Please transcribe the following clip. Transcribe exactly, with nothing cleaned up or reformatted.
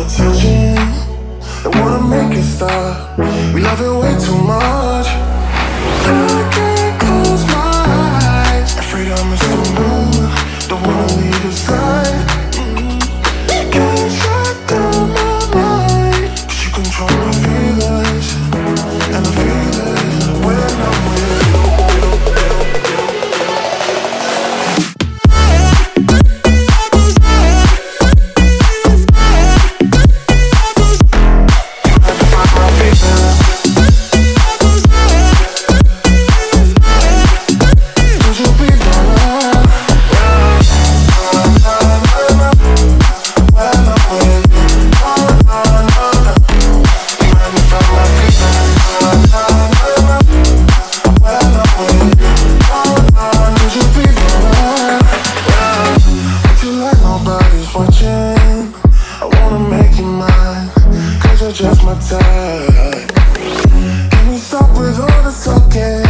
attention. They wanna make it stop. We love it way too much. I can't close my eyes. Afraid I miss the mood. Don't wanna leave your side. Mm-hmm. Can't shut down my mind. Cause you control my feelings. And I feel it when I'm with you. Just my type. Can we stop with all the talking?